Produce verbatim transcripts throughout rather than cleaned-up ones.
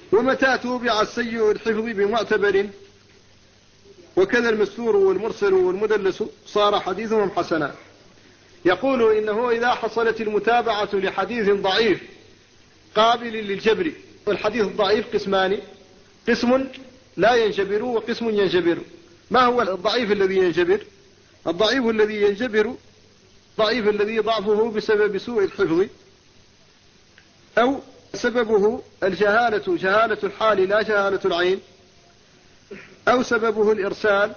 ومتى توبع السيء الحفظ بمعتبر وكذا المستور والمرسل والمدلس صار حديثهم حسنا. يقول إنه إذا حصلت المتابعة لحديث ضعيف قابل للجبر، والحديث الضعيف قسمان: قسم لا ينجبر وقسم ينجبر. ما هو الضعيف الذي ينجبر؟ الضعيف الذي ينجبر ضعيف الذي ضعفه بسبب سوء الحفظ، أو سببه الجهالة، جهالة الحال لا جهالة العين، أو سببه الإرسال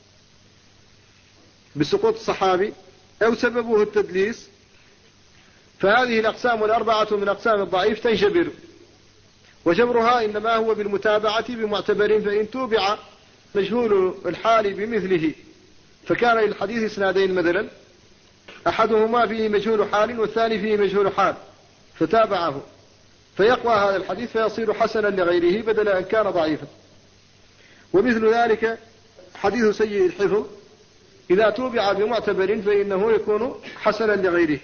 بسقوط الصحابي، أو سببه التدليس. فهذه الأقسام الأربعة من أقسام الضعيف تنجبر، وجبرها إنما هو بالمتابعة بمعتبر، فإن توبع مجهول الحال بمثله فكان للحديث اسنادين مثلا، أحدهما فيه مجهول حال والثاني فيه مجهول حال، فتابعه فيقوى هذا الحديث فيصير حسنا لغيره بدل أن كان ضعيفا. ومثل ذلك حديث سيء الحفظ إذا توبع بمعتبر فإنه يكون حسنا لغيره.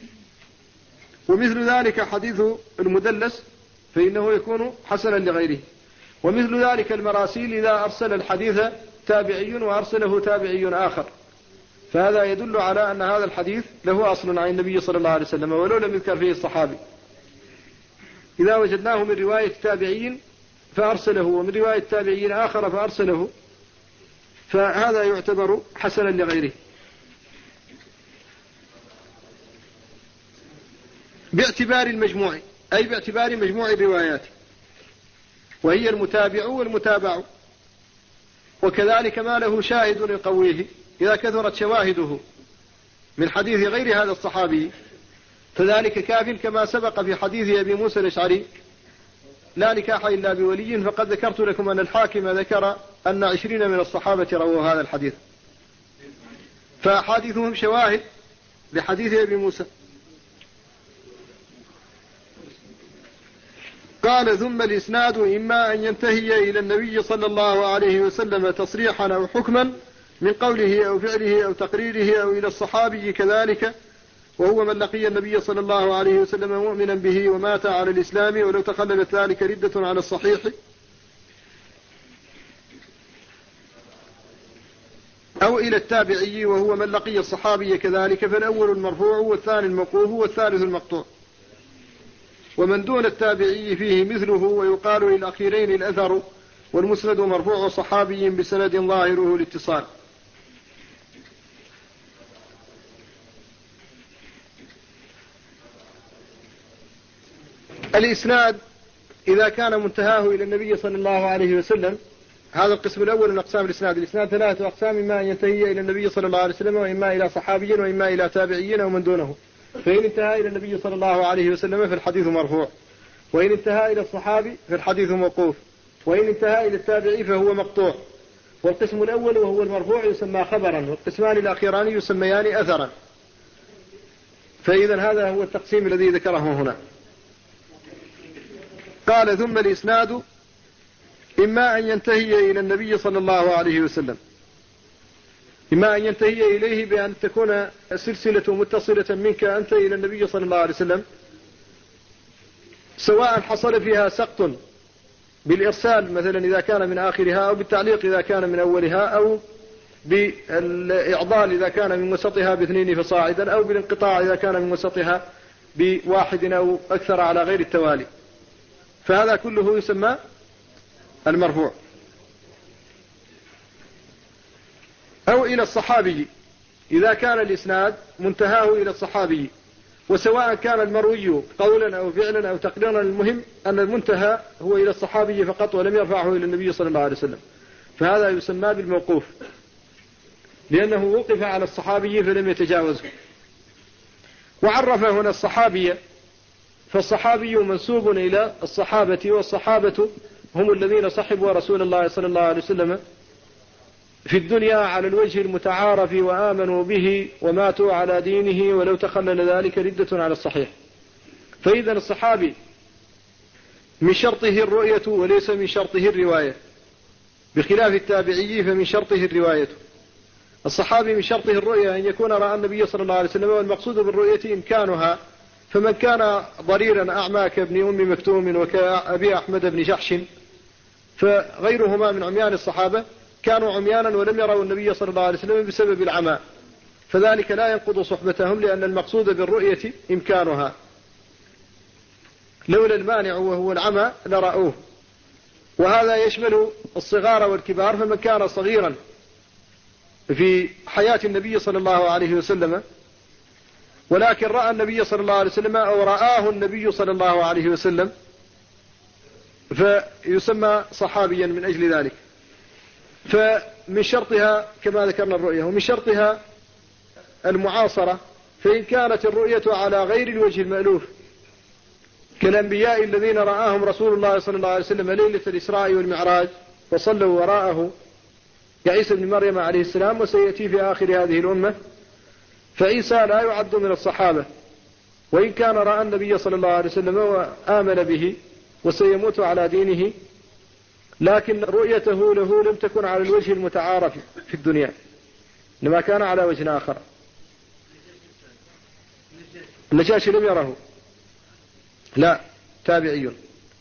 ومثل ذلك حديث المدلس فإنه يكون حسنا لغيره. ومثل ذلك المراسيل إذا أرسل الحديث تابعي وأرسله تابعي آخر، فهذا يدل على أن هذا الحديث له أصل عن النبي صلى الله عليه وسلم ولو لم يذكر فيه الصحابي. إذا وجدناه من رواية تابعي فأرسله ومن رواية تابعي آخر فأرسله، فهذا يعتبر حسنا لغيره. باعتبار المجموع، أي باعتبار مجموع الروايات، وهي المتابع والمتابع. وكذلك ما له شاهد يقويه، إذا كثرت شواهده من حديث غير هذا الصحابي فذلك كاف، كما سبق في حديث أبي موسى الأشعري: لا نكاح إلا بولي. فقد ذكرت لكم أن الحاكم ذكر أن عشرين من الصحابة رووا هذا الحديث، فحادثهم شواهد لحديث أبي موسى. قال: ثم الإسناد إما أن ينتهي إلى النبي صلى الله عليه وسلم تصريحا أو حكما من قوله أو فعله أو تقريره، أو إلى الصحابي كذلك، وهو من لقي النبي صلى الله عليه وسلم مؤمنا به ومات على الإسلام ولو تخللت ذلك ردة على الصحيح، أو إلى التابعي وهو من لقي الصحابي كذلك، فالأول المرفوع والثاني الموقوف والثالث المقطوع. ومن دون التابعي فيه مثله، ويقال للأخيرين الأثر، والمسند مرفوع صحابي بسند ظاهره الاتصال. الإسناد إذا كان منتهاه إلى النبي صلى الله عليه وسلم، هذا القسم الأول من أقسام الإسناد. الإسناد ثلاثة أقسام: إما أن ينتهي إلى النبي صلى الله عليه وسلم، وإما إلى صحابي، وإما إلى تابعي ومن دونه. فإن انتهى إلى النبي صلى الله عليه وسلم فالحديث مرفوع، وإن انتهى إلى الصحابي فالحديث موقوف، وإن انتهى إلى التابعي فهو مقطوع. والقسم الأول وهو المرفوع يسمى خبرا، والقسمان الأخيران يسميان أثرا. فإذا هذا هو التقسيم الذي ذكره هنا. قال: ثم الإسناد إما أن ينتهي إلى النبي صلى الله عليه وسلم، إما أن ينتهي إليه بأن تكون السلسلة متصلة منك أنت إلى النبي صلى الله عليه وسلم، سواء حصل فيها سقط بالإرسال مثلا إذا كان من آخرها، أو بالتعليق إذا كان من أولها، أو بالإعضال إذا كان من وسطها باثنين فصاعدا، أو بالانقطاع إذا كان من وسطها بواحد أو أكثر على غير التوالي، فهذا كله يسمى المرفوع. أو إلى الصحابي إذا كان الإسناد منتهاه إلى الصحابي، وسواء كان المروي قولا أو فعلا أو تقريرا، المهم أن المنتهى هو إلى الصحابي فقط ولم يرفعه إلى النبي صلى الله عليه وسلم، فهذا يسمى بالموقوف، لأنه وقف على الصحابي فلم يتجاوزه. وعرف هنا الصحابي، فالصحابي منسوب إلى الصحابة، والصحابة هم الذين صحبوا رسول الله صلى الله عليه وسلم في الدنيا على الوجه المتعارف، وآمنوا به وماتوا على دينه ولو تخلل ذلك ردة على الصحيح. فإذا الصحابي من شرطه الرؤية وليس من شرطه الرواية، بخلاف التابعي فمن شرطه الرواية. الصحابي من شرطه الرؤية أن يكون رأى النبي صلى الله عليه وسلم، والمقصود بالرؤية إمكانها فمن كان ضريرا أعمى كابن أم مكتوم وكأبي أحمد بن جحش فغيرهما من عميان الصحابة كانوا عميانا ولم يروا النبي صلى الله عليه وسلم بسبب العمى، فذلك لا ينقض صحبتهم، لأن المقصود بالرؤية إمكانها، لولا المانع وهو العمى لرأوه. وهذا يشمل الصغار والكبار، فمن كان صغيرا في حياة النبي صلى الله عليه وسلم ولكن رأى النبي صلى الله عليه وسلم أو رآه النبي صلى الله عليه وسلم فيسمى صحابيا من أجل ذلك. فمن شرطها كما ذكرنا الرؤية، ومن شرطها المعاصرة، فإن كانت الرؤية على غير الوجه المألوف كالأنبياء الذين رآهم رسول الله صلى الله عليه وسلم ليلة الإسراء والمعراج وصلوا وراءه كعيسى بن مريم عليه السلام، وسيأتي في آخر هذه الأمة، فعيسى لا يعد من الصحابة، وإن كان رأى النبي صلى الله عليه وسلم وآمن به وسيموت على دينه، لكن رؤيته له لم تكن على الوجه المتعارف في الدنيا، إنما كان على وجه آخر. النجاشي لم يره، لا، تابعي.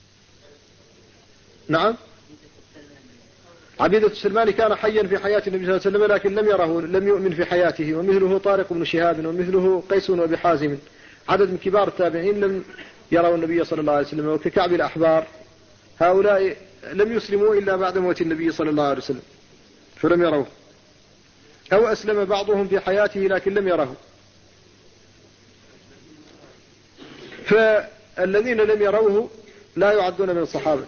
نعم، عبيدة السلماني كان حيا في حياة النبي صلى الله عليه وسلم لكن لم يره، لم يؤمن في حياته، ومثله طارق بن شهاب ومثله قيس وأبي حازم، عدد من كبار التابعين لم يروا النبي صلى الله عليه وسلم، وككعب الأحبار، هؤلاء لم يسلموا إلا بعد موت النبي صلى الله عليه وسلم فلم يروه، أو أسلم بعضهم في حياته لكن لم يره. فالذين لم يروه لا يعدون من الصحابة.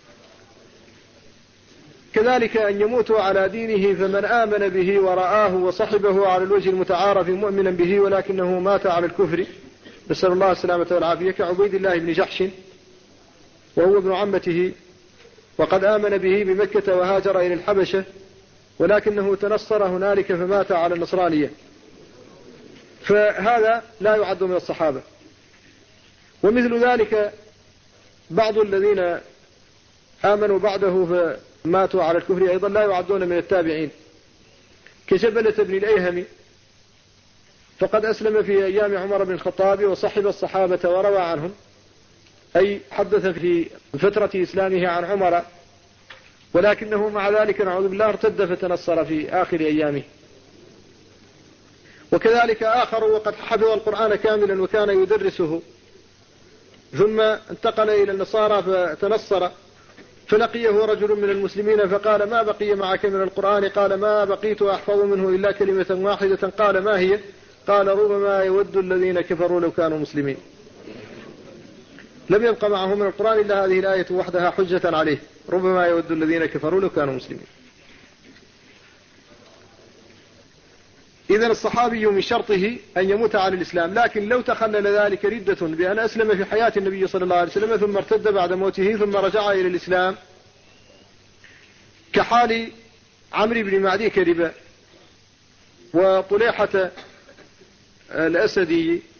كذلك أن يموتوا على دينه، فمن آمن به ورآه وصحبه على الوجه المتعارف مؤمنا به ولكنه مات على الكفر، نسأل الله السلامة والعافية، كعبيد الله بن جحش وهو ابن عمته، وقد آمن به بمكة وهاجر إلى الحبشة، ولكنه تنصر هنالك فمات على النصرانية، فهذا لا يعد من الصحابة. ومثل ذلك بعض الذين آمنوا بعده فماتوا على الكفر أيضا لا يعدون من التابعين، كجبلة بن الأيهم، فقد أسلم في أيام عمر بن الخطاب وصحب الصحابة وروى عنهم، أي حدث في فترة إسلامه عن عمر، ولكنه مع ذلك نعوذ بالله ارتد فتنصر في آخر أيامه. وكذلك آخر وقد حفظ القرآن كاملا وكان يدرسه، ثم انتقل إلى النصارى فتنصر، فلقيه رجل من المسلمين فقال: ما بقي معك من القرآن؟ قال: ما بقيت أحفظ منه إلا كلمة واحدة. قال: ما هي؟ قال: ربما يود الذين كفروا لو كانوا مسلمين. لم يبق معه من القرآن إلا هذه الآية وحدها حجة عليه: ربما يود الذين كفروا لو كانوا مسلمين. إذن الصحابي من شرطه أن يموت على الإسلام، لكن لو تخلل ذلك ردة بأن أسلم في حياة النبي صلى الله عليه وسلم ثم ارتد بعد موته ثم رجع إلى الإسلام، كحال عمرو بن معدي كربة وطليحة الأسدي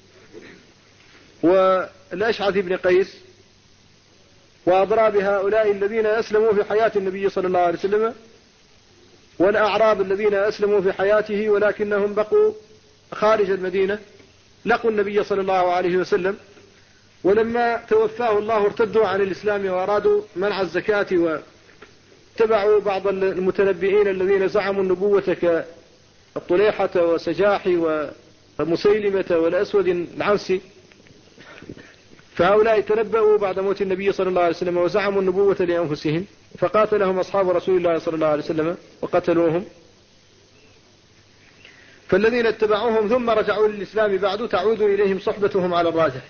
والأشعث بن قيس وأضراب هؤلاء الذين أسلموا في حياة النبي صلى الله عليه وسلم، والأعراب الذين أسلموا في حياته ولكنهم بقوا خارج المدينة، لقوا النبي صلى الله عليه وسلم، ولما توفاه الله ارتدوا عن الإسلام وأرادوا منع الزكاة، واتبعوا بعض المتنبئين الذين زعموا النبوة كالطليحة وسجاحي ومسيلمة والأسود العنسي، فهؤلاء تنبأوا بعد موت النبي صلى الله عليه وسلم وزعموا النبوة لأنفسهم، فقاتلهم أصحاب رسول الله صلى الله عليه وسلم وقتلوهم. فالذين اتبعوهم ثم رجعوا للإسلام بعد تعود إليهم صحبتهم على الراجح.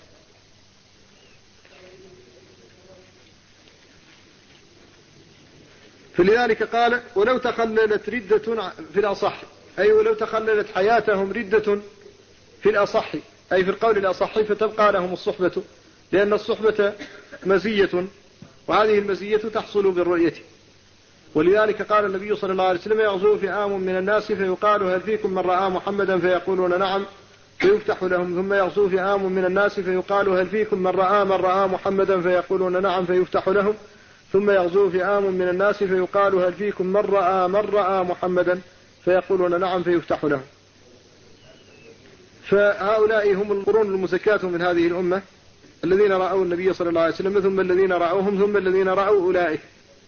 فلذلك قال: ولو تخللت ردة في الأصح، أي ولو تخللت حياتهم ردة في الأصح، أي في القول الأصح، فتبقى لهم الصحبة، لأن الصحبة مزية، وهذه المزية تحصل بالرؤية. ولذلك قال النبي صلى الله عليه وسلم: يغزو فئام من الناس فيقال: هل فيكم من رأى محمدا؟ فيقولون: نعم، فيفتح لهم. ثم يغزو فئام من الناس فيقال: هل فيكم من رأى من رأى محمدا؟ فيقولون: نعم، فيفتح لهم. ثم يغزو فئام من الناس فيقال: هل فيكم من رأى من رأى محمدا؟ فيقولون: نعم، فيفتح لهم. فهؤلاء هم القرون المزكاة من هذه الأمة الذين رأوا النبي صلى الله عليه وسلم ثم الذين رأوهم ثم الذين رأوا أولئك.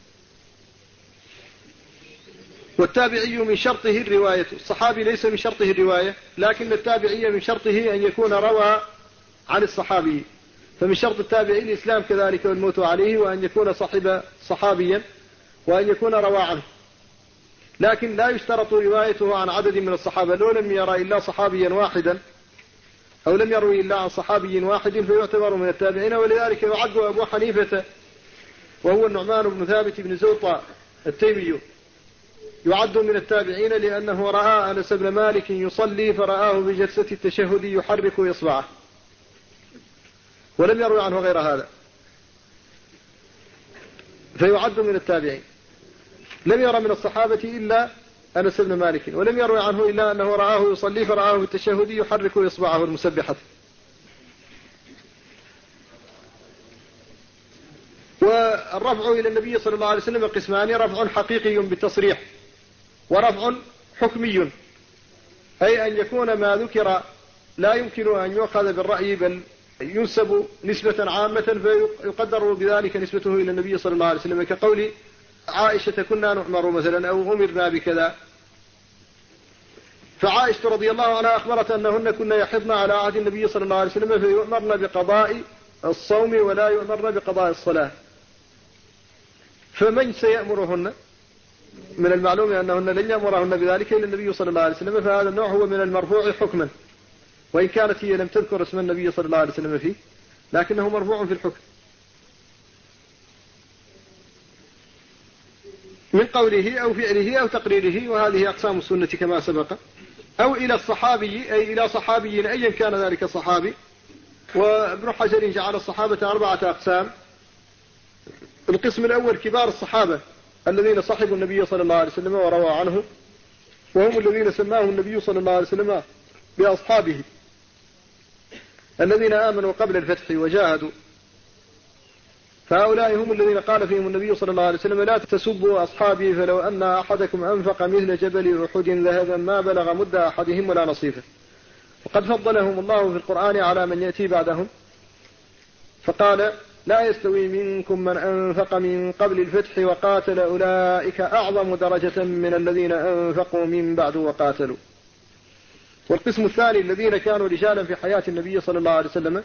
والتابعي من شرطه الرواية. الصحابي ليس من شرطه الرواية، لكن التابعي من شرطه أن يكون روى عن الصحابي. فمن شرط التابعي الإسلام كذلك والموت عليه، وأن يكون صاحب صحابيا، وأن يكون روى عنه. لكن لا يشترط روايته عن عدد من الصحابة. لو لم يرى إلا صحابيا واحدا أو لم يروي إلا عن صحابي واحد فيعتبر من التابعين. ولذلك يعد أبو حنيفة وهو النعمان بن ثابت بن زوطة التيمي يعد من التابعين، لأنه رأى أنس بن مالك يصلي فرآه بجلسة التشهد يحرك إصبعه، ولم يروي عنه غير هذا، فيعد من التابعين. لم يرى من الصحابة إلا أنس بن مالك، ولم يروي عنه إلا أنه رآه يصلي فرآه بالتشهد يحرك إصبعه المسبحة. والرفع إلى النبي صلى الله عليه وسلم قسمان: رفع حقيقي بالتصريح، ورفع حكمي، أي أن يكون ما ذكر لا يمكن أن يؤخذ بالرأي بل ينسب نسبة عامة فيقدر بذلك نسبته إلى النبي صلى الله عليه وسلم، كقول عائشة كنا نؤمر مثلا أو أمرنا بكذا. فعائشة رضي الله عنها أخبرت أنهن كنا يحضن على عهد النبي صلى الله عليه وسلم فيؤمرن بقضاء الصوم ولا يؤمرن بقضاء الصلاة. فمن سيأمرهن؟ من المعلوم أنهن لن يأمرهن بذلك إلا النبي صلى الله عليه وسلم، فهذا النوع هو من المرفوع حكما، وإن كانت هي لم تذكر اسم النبي صلى الله عليه وسلم فيه، لكنه مرفوع في الحكم من قوله أو فعله أو تقريره، وهذه أقسام السنة كما سبق. أو إلى الصحابي، أي إلى صحابي أيا كان ذلك الصحابي. وابن حجر جعل الصحابة أربعة أقسام. القسم الأول كبار الصحابة الذين صحبوا النبي صلى الله عليه وسلم وروى عنه، وهم الذين سماهم النبي صلى الله عليه وسلم بأصحابه الذين آمنوا قبل الفتح وجاهدوا. فهؤلاء هم الذين قال فيهم النبي صلى الله عليه وسلم: لا تسبوا أصحابي فلو أن أحدكم أنفق مثل جبل أحد ذهبا ما بلغ مد أحدهم ولا نصيفه. وقد فضلهم الله في القرآن على من يأتي بعدهم، فقال: لا يستوي منكم من أنفق من قبل الفتح وقاتل أولئك أعظم درجة من الذين أنفقوا من بعد وقاتلوا. والقسم الثاني الذين كانوا رجالا في حياة النبي صلى الله عليه وسلم،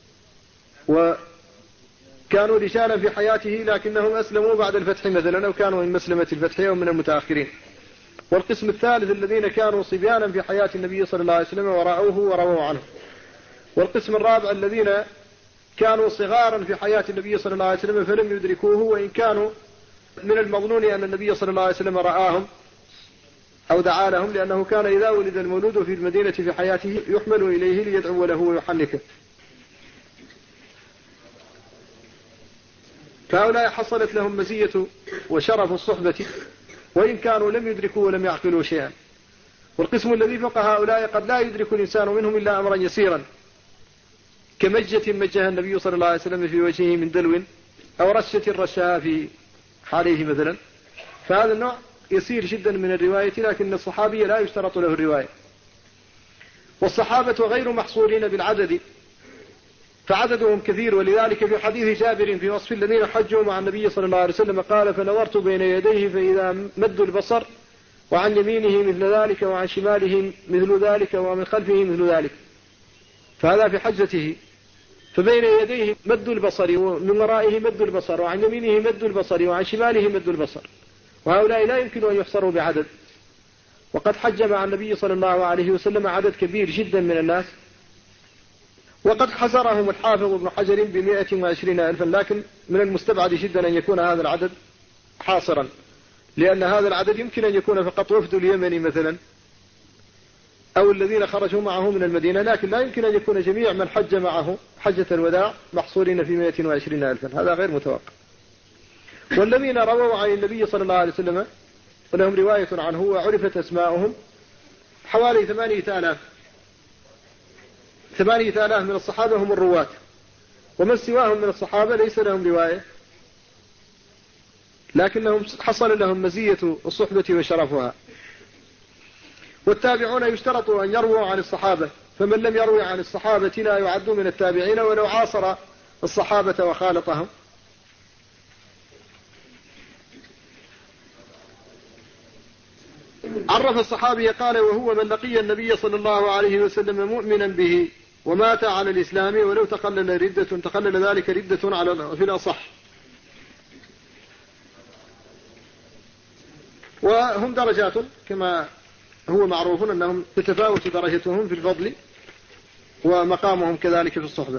وكانوا رجالا في حياته لكنهم أسلموا بعد الفتح مثلا، أو كانوا من مسلمة الفتح أو من المتأخرين. والقسم الثالث الذين كانوا صبيانا في حياة النبي صلى الله عليه وسلم ورأوه ورووا عنه. والقسم الرابع الذين كانوا صغارا في حياة النبي صلى الله عليه وسلم فلم يدركوه، وإن كانوا من المظنون أن النبي صلى الله عليه وسلم رآهم أو دعا لهم، لأنه كان إذا ولد المولود في المدينة في حياته يحمل إليه ليدعو له ويحنكه. فهؤلاء حصلت لهم مزية وشرف الصحبة وإن كانوا لم يدركوا ولم يعقلوا شيئا. والقسم الذي فوق هؤلاء قد لا يدرك الإنسان منهم إلا أمرا يسيرا، كمجة مجها النبي صلى الله عليه وسلم في وجهه من دلو، أو رشة رشها في حاليه مثلا. فهذا النوع يسير جدا من الرواية، لكن الصحابي لا يشترط له الرواية. والصحابة غير محصورين بالعدد، فعددهم كثير. ولذلك في حديث جابر في وصف الذين حجوا مع النبي صلى الله عليه وسلم قال: فنظرت بين يديه فإذا مد البصر، وعن يمينه مثل ذلك، وعن شماله مثل ذلك، ومن خلفه مثل ذلك. فهذا في حجته. فبين يديه مد البصر، ومن ورائه مد البصر، وعن يمينه مد البصر، وعن شماله مد البصر. وهؤلاء لا يمكن أن يحصروا بعدد. وقد حج مع النبي صلى الله عليه وسلم عدد كبير جدا من الناس، وقد حصرهم الحافظ ابن حجر بمائة وعشرين ألفا، لكن من المستبعد جدا أن يكون هذا العدد حاصرا، لأن هذا العدد يمكن أن يكون فقط وفد اليمن مثلا أو الذين خرجوا معه من المدينة، لكن لا يمكن أن يكون جميع من حج معه حجة الوداع محصورين في مائة وعشرين ألفا، هذا غير متوقع. والذين رووا عن النبي صلى الله عليه وسلم ولهم رواية عنه وعرفت أسماؤهم حوالي ثمانية آلاف. ثمانية آلاف من الصحابة هم الرواة، ومن سواهم من الصحابة ليس لهم رواية، لكنهم حصل لهم مزية الصحبة وشرفها. والتابعون يشترط أن يرووا عن الصحابة فمن لم يروي عن الصحابة لا يعد من التابعين ولو عاصر الصحابة وخالطهم. عرف الصحابي قال: وهو من لقي النبي صلى الله عليه وسلم مؤمنا به ومات على الإسلام ولو تقلل ردة تقلل ذلك ردة على في الأصح. وهم درجات كما هو معروف أنهم تتفاوت درجتهم في الفضل ومقامهم كذلك في الصحبة.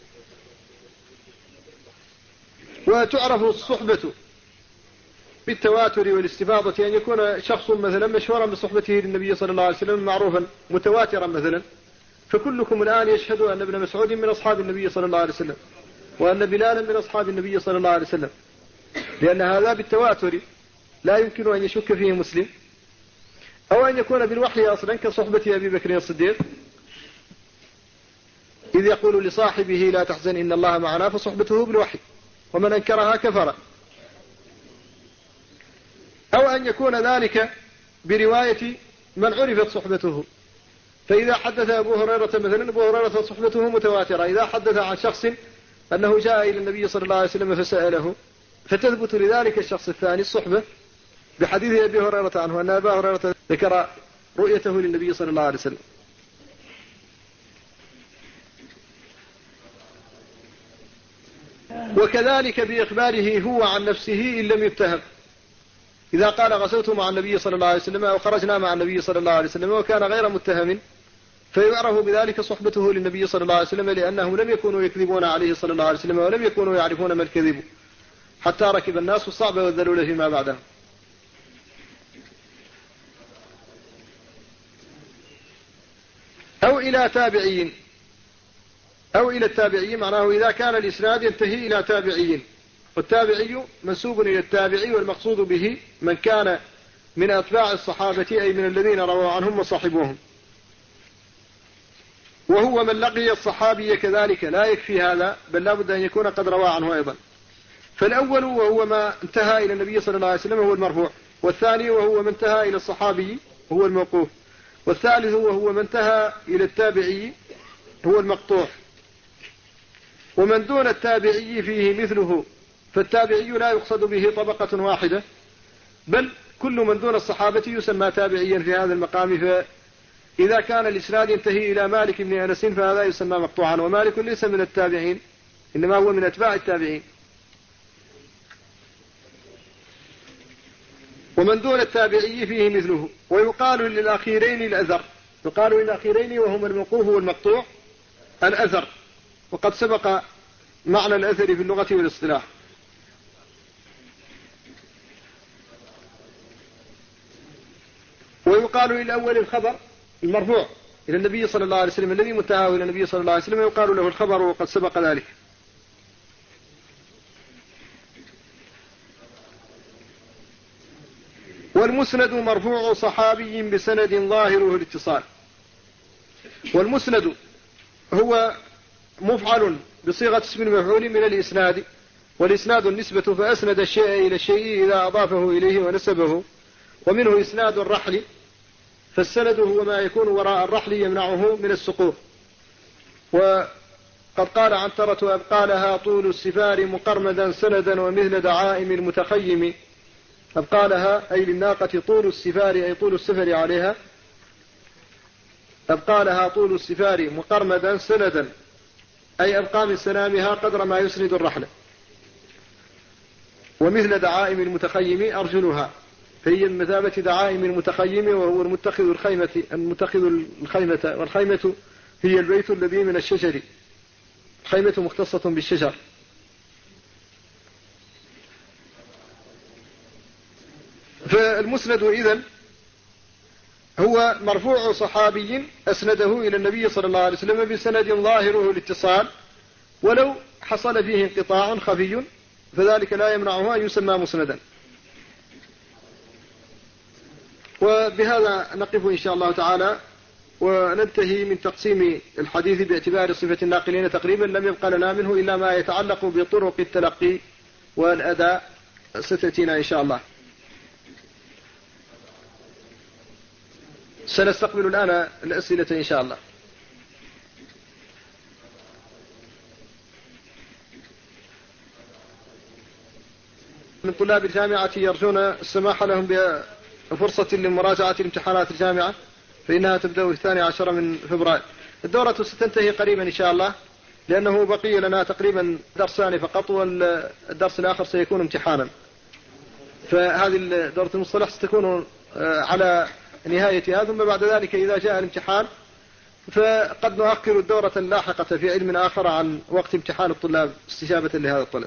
وتعرف الصحبة بالتواتر والاستفاضة، أن يكون شخص مثلا مشهورا بصحبته للنبي صلى الله عليه وسلم معروفا متواترا مثلا، فكلكم الآن يشهد أن ابن مسعود من أصحاب النبي صلى الله عليه وسلم وأن بلالا من أصحاب النبي صلى الله عليه وسلم، لأن هذا بالتواتر لا يمكن أن يشك فيه مسلم. أو أن يكون بالوحي أصلا كصحبة أبي بكر الصديق إذ يقول لصاحبه: لا تحزن إن الله معنا، فصحبته بالوحي، ومن أنكرها كفر. أو أن يكون ذلك برواية من عرفت صحبته، فإذا حدث أبو هريرة مثلا، أبو هريرة صحبته متواترة، إذا حدث عن شخص أنه جاء إلى النبي صلى الله عليه وسلم فسأله، فتثبت لذلك الشخص الثاني الصحبة بحديث أبي هريرة عنه أن أبا هريرة ذكر رؤيته للنبي صلى الله عليه وسلم. وكذلك بإخباره هو عن نفسه إن لم يتهم، إذا قال: غزوت مع النبي صلى الله عليه وسلم أو خرجنا مع النبي صلى الله عليه وسلم، وكان غير متهم، فيعرف بذلك صحبته للنبي صلى الله عليه وسلم، لأنهم لم يكونوا يكذبون عليه صلى الله عليه وسلم ولم يكونوا يعرفون ما الكذب حتى ركب الناس الصعب والذلول فيما بعده. أو إلى تابعين، أو إلى التابعين معناه إذا كان الإسناد ينتهي إلى تابعين، والتابعي منسوب إلى التابعي، والمقصود به من كان من أتباع الصحابة أي من الذين رووا عنهم وصحبوهم. وهو من لقي الصحابي كذلك لا يكفي هذا، بل لا بد أن يكون قد روى عنه أيضا. فالأول وهو ما انتهى إلى النبي صلى الله عليه وسلم هو المرفوع، والثاني وهو من انتهى إلى الصحابي هو الموقوف، والثالث وهو من انتهى إلى التابعي هو المقطوع. ومن دون التابعي فيه مثله، فالتابعي لا يقصد به طبقة واحدة، بل كل من دون الصحابة يسمى تابعيا في هذا المقام. فإذا كان الإسناد ينتهي إلى مالك بن أنس فهذا يسمى مقطوعا، ومالك ليس من التابعين إنما هو من أتباع التابعين. ومن دون التابعي فيه مثله. ويقال للأخيرين الأثر، يقال للأخيرين وهم الموقوف والمقطوع الأثر، وقد سبق معنى الأثر في اللغة والاصطلاح. ويقال للأول الخبر المرفوع إلى النبي صلى الله عليه وسلم الذي منتهاه إلى النبي صلى الله عليه وسلم يقال له الخبر، وقد سبق ذلك. والمسند مرفوع صحابي بسند ظاهره الاتصال. والمسند هو مفعل بصيغة اسم المفعول من الإسناد، والإسناد النسبة، فأسند الشيء إلى الشيء إذا أضافه إليه ونسبه. ومنه إسناد الرحل، فالسند هو ما يكون وراء الرحل يمنعه من السقوط. وقد قال عنترة: أبقالها طول السفار مقرمدا سندا ومثل دعائم المتخيم. أبقالها أي للناقة طول السفار أي طول السفر عليها، أبقالها طول السفار مقرمدا سندا أي أبقى من سنامها قدر ما يسند الرحلة. ومثل دعائم المتخيم أرجلها، فهي بمثابة دعائم المتخيم، وهو المتخذ الخيمة المتخذ الخيمة، والخيمة هي البيت الذي من الشجر، الخيمة مختصة بالشجر. فالمسند إذن هو مرفوع صحابي أسنده إلى النبي صلى الله عليه وسلم بسند ظاهره الاتصال، ولو حصل فيه انقطاع خفي فذلك لا يمنعه أن يسمى مسندا. وبهذا نقف إن شاء الله تعالى، وننتهي من تقسيم الحديث باعتبار صفة الناقلين تقريبا. لم يبقى لنا منه إلا ما يتعلق بطرق التلقي والأداء، ستأتينا إن شاء الله. سنستقبل الآن الأسئلة إن شاء الله. من طلاب الجامعة يرجون السماح لهم بفرصة لمراجعة الامتحانات الجامعة، فإنها تبدأ في الثاني عشر من فبراير. الدورة ستنتهي قريبا إن شاء الله، لأنه بقي لنا تقريبا درسان فقط، والدرس الآخر سيكون امتحانا. فهذه دورة المصطلح ستكون على نهايتها، ثم بعد ذلك إذا جاء الامتحان فقد نؤخر الدورة اللاحقة في علم آخر عن وقت امتحان الطلاب استجابة لهذا الطلب.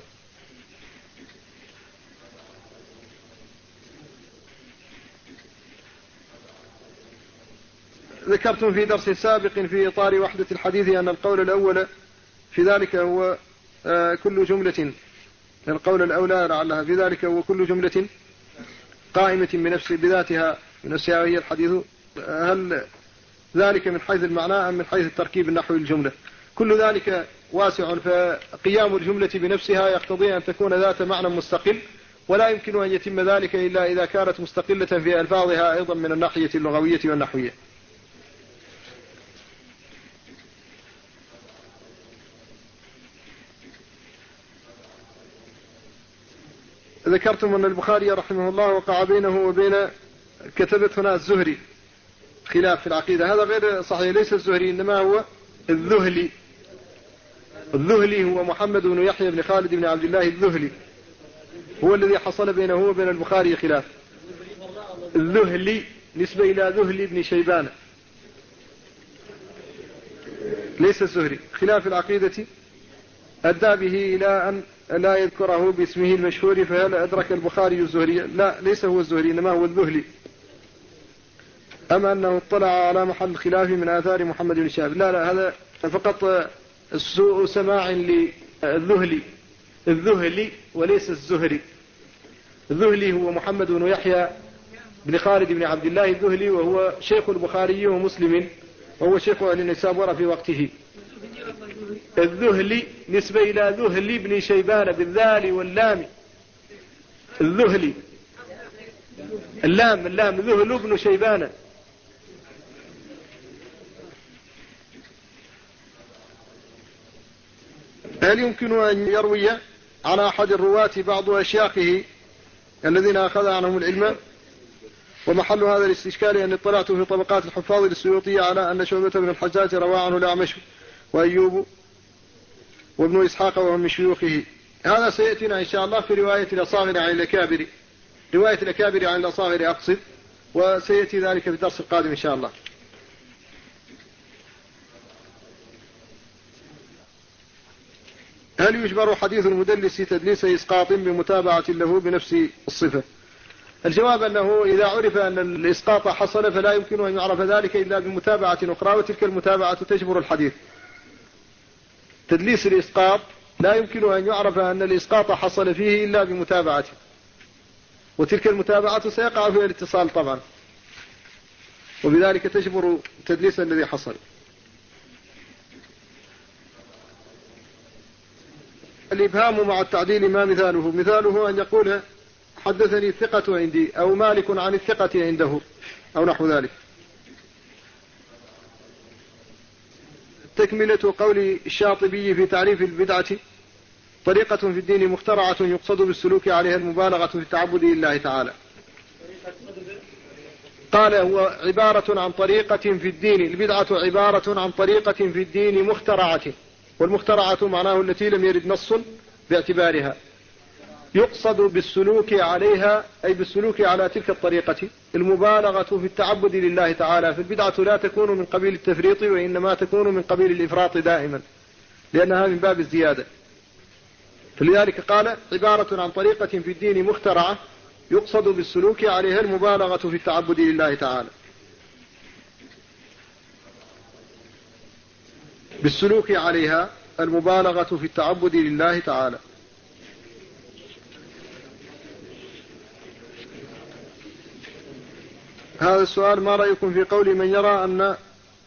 ذكرتم في درس سابق في إطار وحدة الحديث أن القول الأول في ذلك هو كل جملة، القول الأولى لعلها في ذلك هو كل جملة قائمة بنفس بذاتها بنفسها وهي الحديث. هل ذلك من حيث المعنى أم من حيث التركيب النحوي للجملة؟ كل ذلك واسع، فقيام الجملة بنفسها يقتضي أن تكون ذات معنى مستقل، ولا يمكن أن يتم ذلك إلا إذا كانت مستقلة في ألفاظها أيضا من الناحية اللغوية والنحوية. ذكرتم أن البخاري رحمه الله وقع بينه وبين كتبت هنا الزهري خلاف في العقيدة. هذا غير صحيح، ليس الزهري إنما هو الذهلي. الذهلي هو محمد بن يحيى بن خالد بن عبد الله الذهلي، هو الذي حصل بينه وبين البخاري خلاف. الذهلي نسبة إلى ذهلي بن شيبان، ليس الزهري. خلاف العقيدة أدى به إلى أن لا يذكره باسمه المشهور، فهل أدرك البخاري الزهري؟ لا، ليس هو الزهري إنما هو الذهلي. أما أنه اطلع على محل الخلاف من آثار محمد بن شهاب، لا لا، هذا فقط سوء سماع للذهلي. الذهلي وليس الزهري. الذهلي هو محمد بن يحيى بن خالد بن عبد الله الذهلي، وهو شيخ البخاري ومسلم، وهو شيخ أهل النسابورة في وقته. الذهلي نسبة إلى ذهلي بن شيبان بالذال واللام. الذهلي اللام اللام ذهل بن شيبان. هل يمكن أن يروي على أحد الرواة بعض أشياخه الذين أخذ عنهم العلم؟ ومحل هذا الاستشكال أن اطلعت في طبقات الحفاظ للسيوطي على أن شعبة بن الحجاج روى عنه الأعمش وأيوب وابن إسحاق وهم من شيوخه. هذا سيأتينا إن شاء الله في رواية الأصاغر عن الأكابر، رواية الأكابر عن الأصاغر أقصد، وسيأتي ذلك في الدرس القادم إن شاء الله. هل يجبر حديث المدلس تدليس إسقاط بمتابعة له بنفس الصفة؟ الجواب أنه إذا عرف أن الإسقاط حصل فلا يمكن أن يعرف ذلك إلا بمتابعة أخرى، وتلك المتابعة تجبر الحديث. تدليس الإسقاط لا يمكن أن يعرف أن الإسقاط حصل فيه إلا بمتابعته، وتلك المتابعة سيقع فيها الاتصال طبعا، وبذلك تجبر التدليس الذي حصل. الإبهام مع التعديل ما مثاله؟ مثاله أن يقول حدثني الثقة عندي، أو مالك عن الثقة عنده، أو نحو ذلك. تكملة قول الشاطبي في تعريف البدعة: طريقة في الدين مخترعة يقصد بالسلوك عليها المبالغة في التعبد لله تعالى. قال هو عبارة عن طريقة في الدين، البدعة عبارة عن طريقة في الدين مخترعة، والمخترعة معناه التي لم يرد نص باعتبارها، يقصد بالسلوك عليها أي بالسلوك على تلك الطريقة المبالغة في التعبد لله تعالى. فالبدعة لا تكون من قبيل التفريط، وإنما تكون من قبيل الإفراط دائما، لأنها من باب الزيادة. فلذلك قال عبارة عن طريقة في الدين مخترعة يقصد بالسلوك عليها المبالغة في التعبد لله تعالى. بالسلوك عليها المبالغة في التعبد لله تعالى. هذا السؤال: ما رأيكم في قول من يرى أن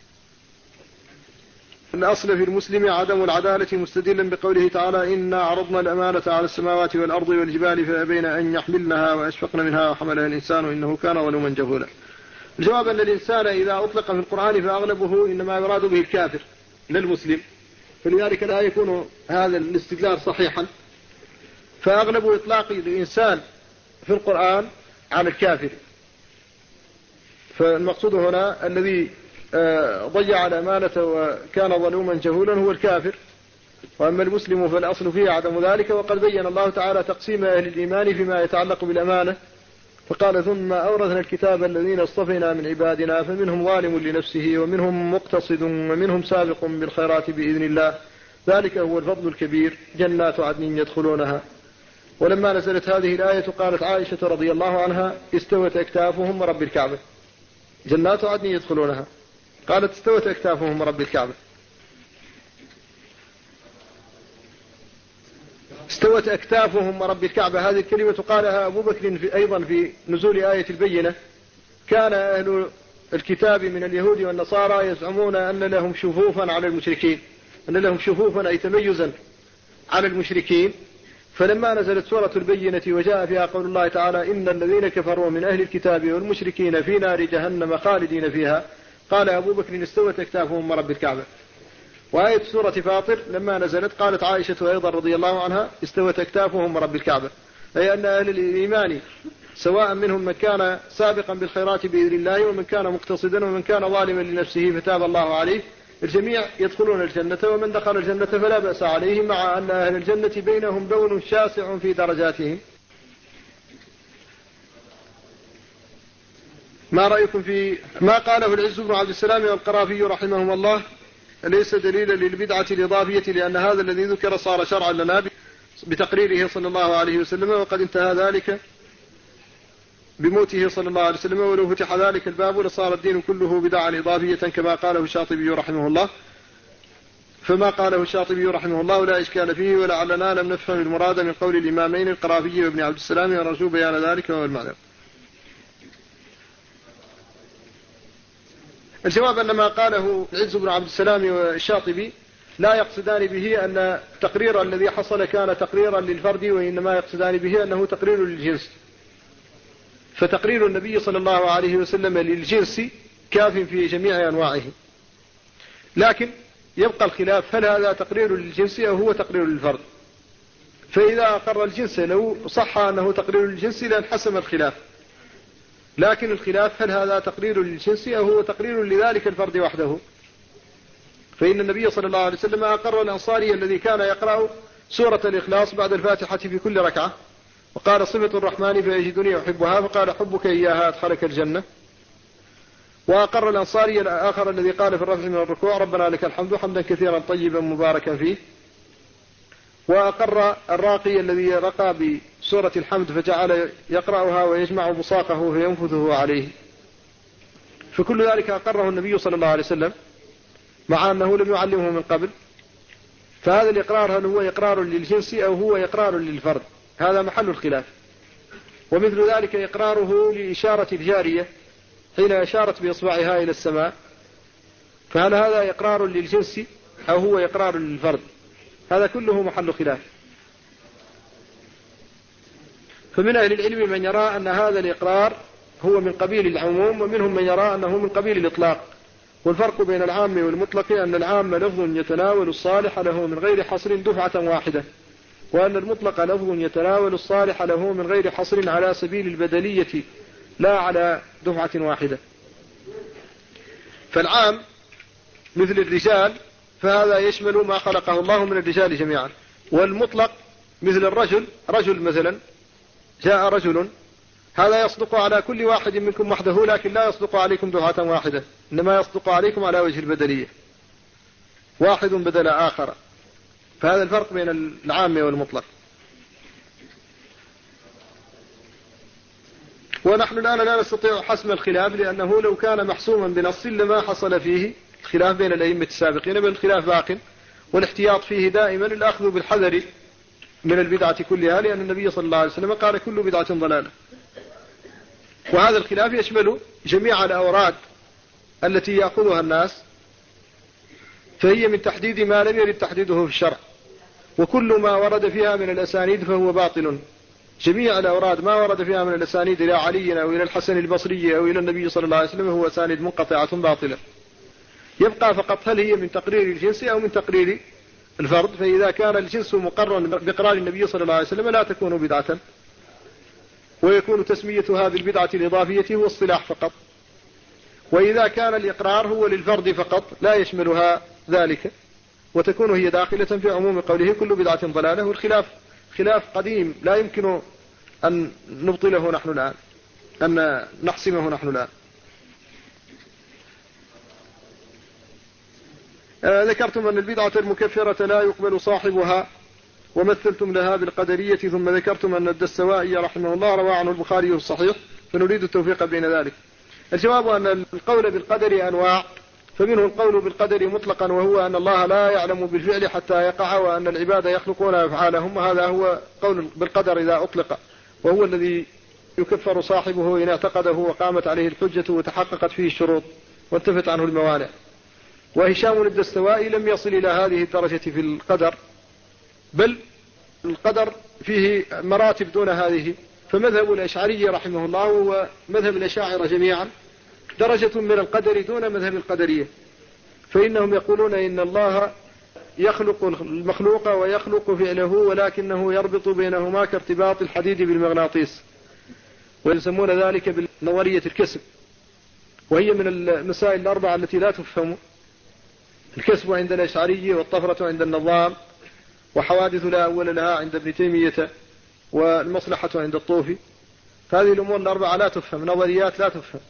الأصل في المسلم عدم العدالة، مستدلا بقوله تعالى: إنا عرضنا الأمانة على السماوات والأرض والجبال فأبين أن يحملنها وأشفقن منها وحملها الإنسان إنه كان ظلوما جهولا. الجواب أن الإنسان إذا أطلق في القرآن فأغلبه إنما يراد به الكافر لا المسلم، فلذلك لا يكون هذا الاستدلال صحيحا. فأغلب إطلاق الإنسان في القرآن على الكافر. فالمقصود هنا الذي ضيع الأمانة وكان ظلوما جهولا هو الكافر، وأما المسلم فالأصل فيه عدم ذلك. وقد بين الله تعالى تقسيم أهل الإيمان فيما يتعلق بالأمانة، فقال ثم أورثنا الكتاب الذين اصطفينا من عبادنا فمنهم ظالم لنفسه ومنهم مقتصد ومنهم سابق بالخيرات بإذن الله ذلك هو الفضل الكبير جنات عدن يدخلونها. ولما نزلت هذه الآية قالت عائشة رضي الله عنها استوت أكتافهم رب الكعبة، جنات عدن يدخلونها، قالت استوت أكتافهم رب الكعبة. استوت أكتافهم رب الكعبة، هذه الكلمة قالها أبو بكر في أيضا في نزول آية البينة. كان أهل الكتاب من اليهود والنصارى يزعمون أن لهم شفوفا على المشركين، أن لهم شفوفا أي تميزا على المشركين. فلما نزلت سورة البينة وجاء فيها قول الله تعالى إن الذين كفروا من أهل الكتاب والمشركين في نار جهنم خالدين فيها، قال أبو بكر استوت أكتافهم رب الكعبة. وآية سورة فاطر لما نزلت قالت عائشة أيضا رضي الله عنها استوت أكتافهم رب الكعبة، أي أن أهل الإيمان سواء منهم من كان سابقا بالخيرات بإذن الله ومن كان مقتصدا ومن كان ظالما لنفسه فتاب الله عليه، الجميع يدخلون الجنة، ومن دخل الجنة فلا بأس عليهم، مع أن أهل الجنة بينهم بون شاسع في درجاتهم. ما رأيكم في ما قاله العز بن عبد السلام والقرافي رحمهم الله؟ ليس دليلا للبدعة الإضافية، لأن هذا الذي ذكر صار شرعا لنا بتقريره صلى الله عليه وسلم، وقد انتهى ذلك بموته صلى الله عليه وسلم، ولو فتح ذلك الباب لصار الدين كله بدعا إضافية كما قاله الشاطبي رحمه الله. فما قاله الشاطبي رحمه الله لا إشكال فيه، ولعلنا لم نفهم المراد من قول الإمامين القرافي وابن عبد السلام، ونرجو بيان ذلك وهو المعنى. الجواب أن ما قاله العز بن عبد السلام والشاطبي لا يقصدان به أن التقرير الذي حصل كان تقريرا للفرد، وإنما يقصدان به أنه تقرير للجنس. فتقرير النبي صلى الله عليه وسلم للجنس كاف في جميع أنواعه، لكن يبقى الخلاف هل هذا تقرير للجنس أو هو تقرير للفرد. فإذا أقر الجنس لو صح أنه تقرير للجنس لانحسم الخلاف، لكن الخلاف هل هذا تقرير للجنس أو هو تقرير لذلك الفرد وحده. فإن النبي صلى الله عليه وسلم أقر الأنصاري الذي كان يقرأ سورة الإخلاص بعد الفاتحة في كل ركعة، وقال صفة الرحمن فيجدني أحبها، فقال حبك إياها أدخلك الجنة. وأقر الأنصاري الآخر الذي قال في الرفع من الركوع ربنا لك الحمد حمدا كثيرا طيبا مباركا فيه. وأقر الراقي الذي رقى بسورة الحمد فجعل يقرأها ويجمع بصاقه فينفذه عليه. فكل ذلك أقره النبي صلى الله عليه وسلم مع أنه لم يعلمه من قبل. فهذا الإقرار هل هو إقرار للجنس أو هو إقرار للفرد؟ هذا محل الخلاف. ومثل ذلك إقراره لإشارة الجارية حين أشارت بإصبعها إلى السماء، فهل هذا إقرار للجنس أو هو إقرار للفرد؟ هذا كله محل خلاف. فمن أهل العلم من يرى أن هذا الإقرار هو من قبيل العموم، ومنهم من يرى أنه من قبيل الإطلاق. والفرق بين العام والمطلق أن العام لفظ يتناول الصالح له من غير حصر دفعة واحدة، وأن المطلق لفظ يتناول الصالح له من غير حصر على سبيل البدلية لا على دفعة واحدة. فالعام مثل الرجال فهذا يشمل ما خلقه الله من الرجال جميعا، والمطلق مثل الرجل، رجل مثلا جاء رجل، هذا يصدق على كل واحد منكم وحده، لكن لا يصدق عليكم دفعة واحدة، إنما يصدق عليكم على وجه البدلية، واحد بدل آخر. فهذا الفرق بين العام والمطلق. ونحن الآن لا نستطيع حسم الخلاف، لأنه لو كان محسوما بنص لما حصل فيه الخلاف بين الأئمة السابقين، بل الخلاف باق، والاحتياط فيه دائما الأخذ بالحذر من البدعة كلها، لأن النبي صلى الله عليه وسلم قال كل بدعة ضلالة. وهذا الخلاف يشمل جميع الأوراد التي يأخذها الناس، فهي من تحديد ما لم يرد تحديده في الشرع، وكل ما ورد فيها من الأسانيد فهو باطل. جميع الأوراد ما ورد فيها من الأسانيد إلى علي أو إلى الحسن البصري أو إلى النبي صلى الله عليه وسلم هو أسانيد منقطعة باطلة. يبقى فقط هل هي من تقرير الجنس أو من تقرير الفرد، فإذا كان الجنس مقرا بإقرار النبي صلى الله عليه وسلم لا تكون بدعة، ويكون تسميتها بالبدعة الإضافية هو الصلاح فقط. وإذا كان الإقرار هو للفرد فقط لا يشملها ذلك، وتكون هي داخلة في عموم قوله كل بدعة ضلالة. والخلاف خلاف قديم لا يمكن أن نبطله نحن الآن، أن نحسمه نحن الآن. آه ذكرتم أن البدعة المكفرة لا يقبل صاحبها، ومثلتم لها بالقدرية، ثم ذكرتم أن الدستوائي رحمه الله روى عنه البخاري الصحيح، فنريد التوفيق بين ذلك. الجواب أن القول بالقدر أنواع، فمنه القول بالقدر مطلقا وهو أن الله لا يعلم بالفعل حتى يقع، وأن العباد يخلقون أفعالهم، وهذا هو قول بالقدر إذا أطلق، وهو الذي يكفر صاحبه إن اعتقده وقامت عليه الحجة وتحققت فيه الشروط وانتفت عنه الموانع. وهشام الدستوائي لم يصل إلى هذه الدرجة في القدر، بل القدر فيه مراتب دون هذه. فمذهب الأشعري رحمه الله ومذهب الأشاعرة جميعا درجة من القدر دون مذهب القدرية، فإنهم يقولون إن الله يخلق المخلوق ويخلق فعله، ولكنه يربط بينهما كارتباط الحديد بالمغناطيس، ويسمون ذلك بنظرية الكسب، وهي من المسائل الأربعة التي لا تفهم. الكسب عند الأشعري، والطفرة عند النظام، وحوادث لا أول لها عند ابن تيمية، والمصلحة عند الطوفي. هذه الأمور الأربعة لا تفهم، نظريات لا تفهم.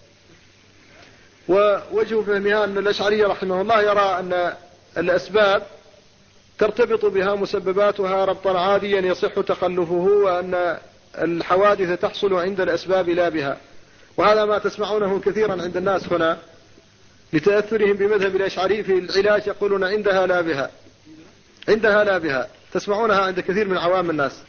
ووجه فهمها أن الأشعري رحمه الله يرى أن الأسباب ترتبط بها مسبباتها ربطا عاديا يصح تخلفه، وأن الحوادث تحصل عند الأسباب لا بها. وهذا ما تسمعونه كثيرا عند الناس هنا لتأثرهم بمذهب الأشعري في العلاج، يقولون عندها لا بها، عندها لا بها، تسمعونها عند كثير من عوام الناس.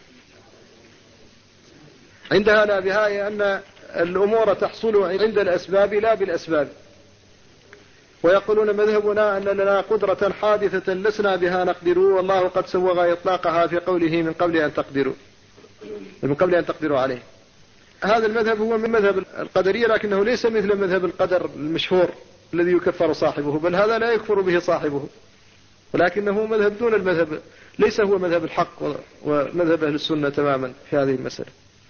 عندها لا بها لأن الأمور تحصل عند الأسباب لا بالأسباب. ويقولون مذهبنا أن لنا قدرة حادثة لسنا بها نقدر، والله قد سوغ إطلاقها في قوله من قبل أن تقدروا من قبل أن تقدروا عليه. هذا المذهب هو من مذهب القدرية، لكنه ليس مثل مذهب القدر المشهور الذي يكفر صاحبه، بل هذا لا يكفر به صاحبه، ولكنه مذهب دون المذهب، ليس هو مذهب الحق ومذهب أهل السنة تماما في هذه المسألة.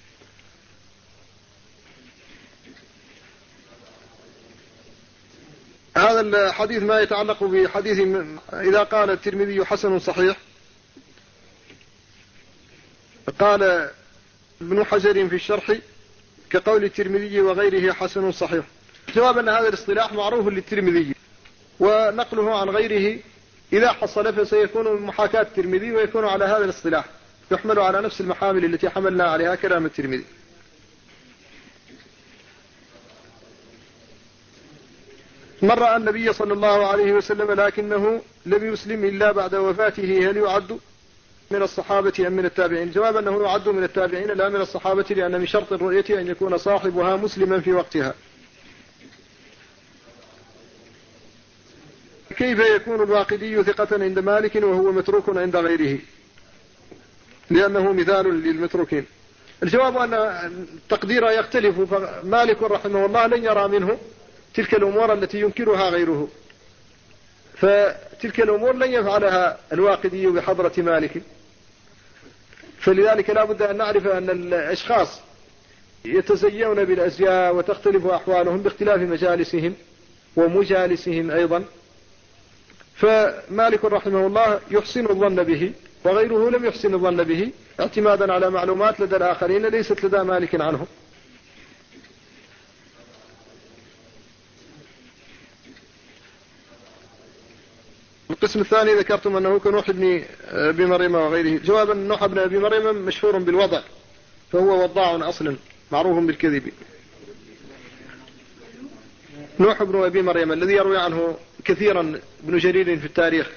هذا الحديث ما يتعلق بحديث إذا قال الترمذي حسن صحيح، قال ابن حجر في الشرح كقول الترمذي وغيره حسن صحيح. جواب أن هذا الاصطلاح معروف للترمذي، ونقله عن غيره إذا حصل فسيكون من محاكاة الترمذي، ويكون على هذا الاصطلاح، يحمل على نفس المحامل التي حملنا عليها كلام الترمذي. مر رأى النبي صلى الله عليه وسلم لكنه لم يسلم إلا بعد وفاته، هل يعد من الصحابة أم من التابعين؟ جواب أنه يعد من التابعين لا من الصحابة، لأن من شرط الرؤية أن يكون صاحبها مسلما في وقتها. كيف يكون الواقدي ثقة عند مالك وهو متروك عند غيره؟ لأنه مثال للمتروكين. الجواب أن التقدير يختلف، فمالك رحمه الله لن يرى منه تلك الأمور التي ينكرها غيره، فتلك الأمور لن يفعلها الواقدي بحضرة مالك. فلذلك لا بد أن نعرف أن الأشخاص يتزيون بالأزياء وتختلف أحوالهم باختلاف مجالسهم ومجالسهم أيضا، فمالك رحمه الله يحسن الظن به وغيره لم يحسن الظن به، اعتمادا على معلومات لدى الآخرين ليست لدى مالك عنهم. القسم الثاني ذكرتم أنه كنوح بن أبي مريم وغيره. جوابا نوح بن أبي مريم مشهور بالوضع، فهو وضاع أصلا معروف بالكذب. نوح بن أبي مريم الذي يروي عنه كثيرا ابن جرير في التاريخ.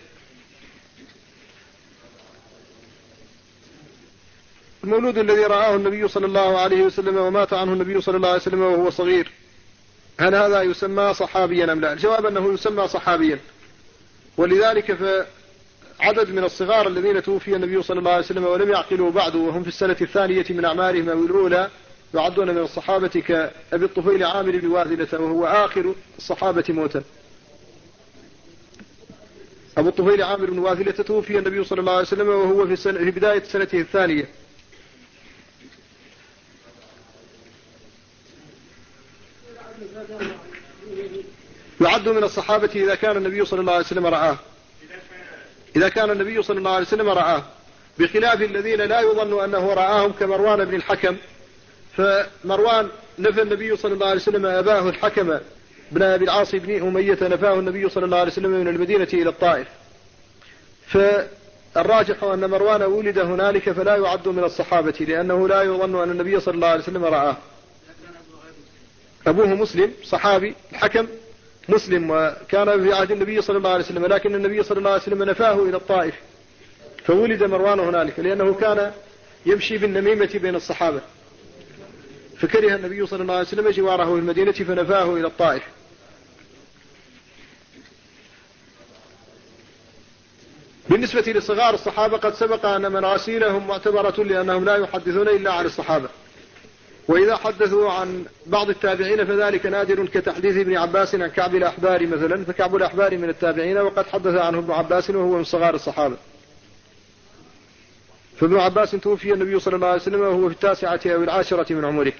المولود الذي رآه النبي صلى الله عليه وسلم ومات عنه النبي صلى الله عليه وسلم وهو صغير، هل هذا يسمى صحابيا أم لا؟ الجواب أنه يسمى صحابيا، ولذلك فعدد من الصغار الذين توفي النبي صلى الله عليه وسلم ولم يعقلوا بعد وهم في السنة الثانية من أعمارهم أو الأولى يعدون من الصحابة كأبي الطفيل عامر بن واثلة وهو آخر الصحابة موتا. أبو الطفيل عامر بن واثلة توفي النبي صلى الله عليه وسلم وهو في, سنة في بداية سنته الثانية. يعد من الصحابة إذا كان النبي صلى الله عليه وسلم رآه إذا كان النبي صلى الله عليه وسلم رآه بخلاف الذين لا يظن أنه رآهم كمروان بن الحكم. فمروان نفى النبي صلى الله عليه وسلم أباه الحكم بن أبي العاص بن أمية، نفاه النبي صلى الله عليه وسلم من المدينة إلى الطائف. فالراجح أن مروان ولد هنالك فلا يعد من الصحابة، لأنه لا يظن أن النبي صلى الله عليه وسلم رآه. أبوه مسلم صحابي، الحكم مسلم وكان في عهد النبي صلى الله عليه وسلم، لكن النبي صلى الله عليه وسلم نفاه إلى الطائف، فولد مروان هنالك لأنه كان يمشي بالنميمة بين الصحابة، فكره النبي صلى الله عليه وسلم جواره في المدينة فنفاه إلى الطائف. بالنسبة لصغار الصحابة قد سبق أن مراسيلهم معتبرة لأنهم لا يحدثون إلا عن الصحابة، وإذا حدثوا عن بعض التابعين فذلك نادر كتحديث ابن عباس عن كعب الأحبار مثلا، فكعب الأحبار من التابعين وقد حدث عنه ابن عباس وهو من صغار الصحابة. فابن عباس توفي النبي صلى الله عليه وسلم وهو في التاسعة أو العاشرة من عمره،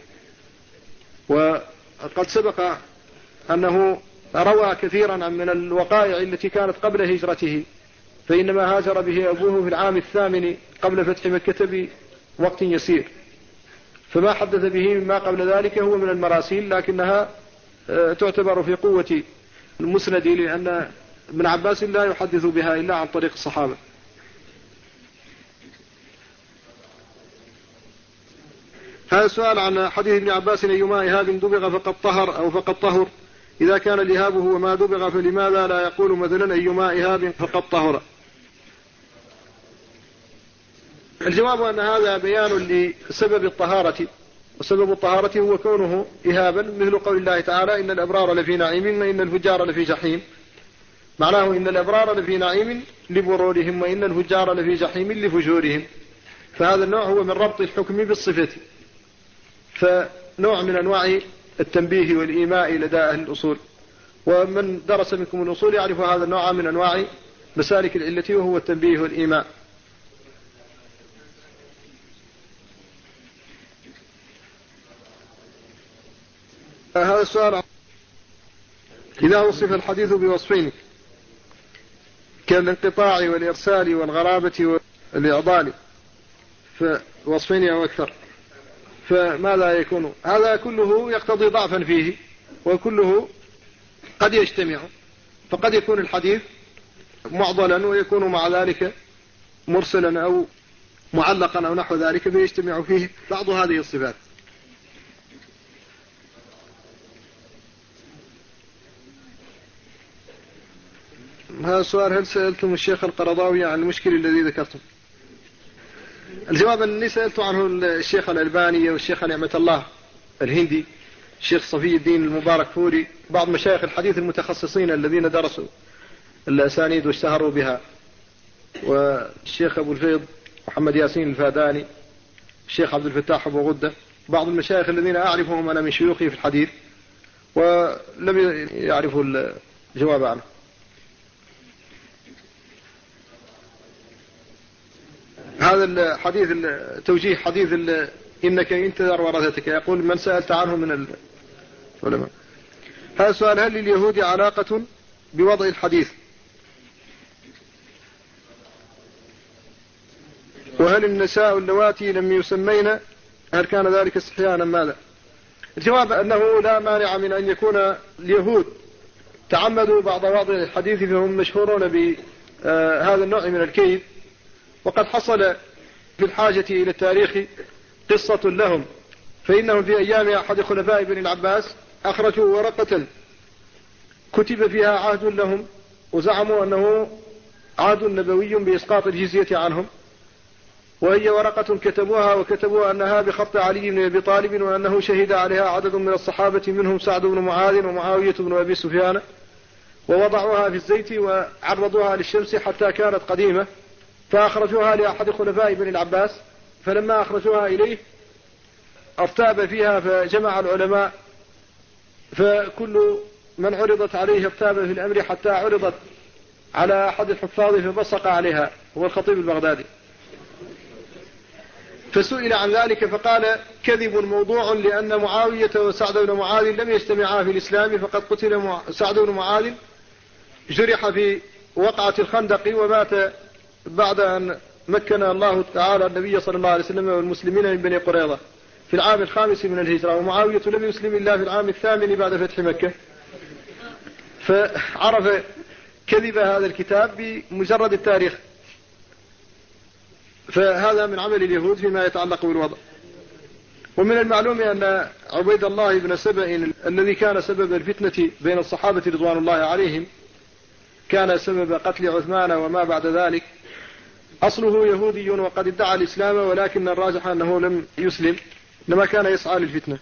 وقد سبق أنه روى كثيرا من الوقائع التي كانت قبل هجرته، فإنما هاجر به أبوه في العام الثامن قبل فتح مكة بوقت يسير، فما حدث به مما قبل ذلك هو من المراسيل، لكنها تعتبر في قوة المسند، لأن ابن عباس لا يحدث بها إلا عن طريق الصحابة. هذا السؤال عن حديث ابن عباس أيما إهاب دبغ فقد طهر أو فقد طهر، إذا كان الإهاب هو ما دبغ فلماذا لا يقول مثلا أيما إهاب فقد طهر؟ الجواب أن هذا بيان لسبب الطهارة، وسبب الطهارة هو كونه إهابا، مثل قول الله تعالى إن الأبرار لفي نعيم وإن الفجار لفي جحيم، معناه إن الأبرار لفي نعيم لبرورهم وإن الفجار لفي جحيم لفجورهم، فهذا النوع هو من ربط الحكم بالصفة، فنوع من أنواع التنبيه والإيماء لدى أهل الأصول، ومن درس منكم الأصول يعرف هذا النوع من أنواع مسالك العلة وهو التنبيه والإيماء. هذا السؤال إذا وصف الحديث بوصفين كالانقطاع والإرسال والغرابة والإعضال، فوصفين أو أكثر، فماذا يكون؟ هذا كله يقتضي ضعفا فيه، وكله قد يجتمع، فقد يكون الحديث معضلا ويكون مع ذلك مرسلا أو معلقا أو نحو ذلك، فيجتمع فيه بعض هذه الصفات. هذا السؤال: هل سألتم الشيخ القرضاوي عن المشكل الذي ذكرتم؟ الجواب أنني سألت عنه الشيخ الألباني والشيخ نعمة الله الهندي، الشيخ صفي الدين المبارك فوري، بعض مشايخ الحديث المتخصصين الذين درسوا الأسانيد واشتهروا بها، والشيخ أبو الفيض محمد ياسين الفاداني، الشيخ عبد الفتاح أبو غدة، بعض المشايخ الذين أعرفهم أنا من شيوخي في الحديث، ولم يعرفوا الجواب عنه. هذا الحديث توجيه حديث إنك إن تذر ورثتك، يقول من سألت عنه من العلماء. هذا السؤال: هل لليهود علاقة بوضع الحديث؟ وهل النساء اللواتي لم يسمين هل كان ذلك استحيانا ماذا؟ الجواب أنه لا مانع من أن يكون اليهود تعمدوا بعض وضع الحديث، فهم مشهورون بهذا النوع من الكيد، وقد حصل في الحاجة إلى التاريخ قصة لهم، فإنهم في أيام أحد خلفاء بن العباس أخرجوا ورقة كتب فيها عهد لهم، وزعموا أنه عهد نبوي بإسقاط الجزية عنهم، وهي ورقة كتبوها وكتبوا أنها بخط علي بن أبي طالب، وأنه شهد عليها عدد من الصحابة منهم سعد بن معاذ ومعاوية بن أبي سفيان، ووضعوها في الزيت وعرضوها للشمس حتى كانت قديمة، فأخرجوها لأحد خلفاء بن العباس، فلما أخرجوها إليه ارتاب فيها فجمع العلماء، فكل من عرضت عليه ارتاب في الأمر حتى عرضت على أحد الحفاظ فبصق عليها، هو الخطيب البغدادي، فسئل عن ذلك فقال: كذب موضوع، لأن معاوية وسعد بن معاذ لم يجتمعا في الإسلام، فقد قتل سعد بن معاذ جرح في وقعة الخندق ومات بعد أن مكن الله تعالى النبي صلى الله عليه وسلم والمسلمين من بني قريظة في العام الخامس من الهجرة، ومعاوية لم يسلم إلا في العام الثامن بعد فتح مكة، فعرف كذب هذا الكتاب بمجرد التاريخ. فهذا من عمل اليهود فيما يتعلق بالوضع. ومن المعلوم أن عبيد الله بن سبأ الذي كان سبب الفتنة بين الصحابة رضوان الله عليهم، كان سبب قتل عثمان وما بعد ذلك، أصله يهودي وقد ادعى الإسلام، ولكن الراجح أنه لم يسلم، لما كان يسعى للفتنة.